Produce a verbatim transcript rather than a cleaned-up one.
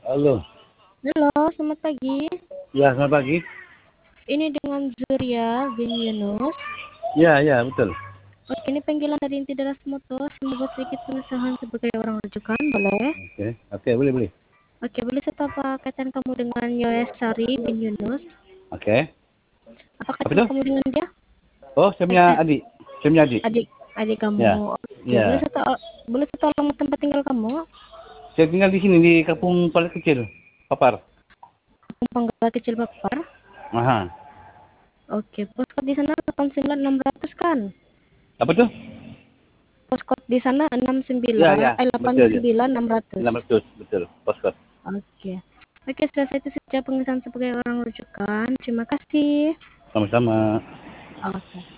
Halo. Halo, selamat pagi. Ya, selamat pagi. Ini dengan Zuria bin Yunus. Ya, ya, betul. Oke, ini panggilan dari Inti Deras Motor. Semoga sedikit penasaran sebagai orang rujukan, boleh? Oke, oke, boleh, boleh. Oke, boleh saya tahu apa kaitan kamu dengan Yoesari bin Yunus? Oke. Apa Apa kaitan itu? kamu dengan dia? Oh, saya punya Kaitan adik. Saya punya adik. adik adik kamu. Ya, Oke, boleh ya. saya tahu boleh saya tahu alamat tempat tinggal kamu? Saya tinggal di sini di kampung paling kecil, Papar. Panggal Kecil Bapar. Aha. Oke, postcode di sana delapan sembilan enam ratus kan? Apa tuh? Postcode di sana enam Ya, sembilan ya, eh delapan betul ya. sembilan enam ratus. enam ratus, betul. Postcode. Oke. Oke, selesai itu saja pemeriksaan sebagai orang rujukan. Terima kasih. Sama-sama. Oke.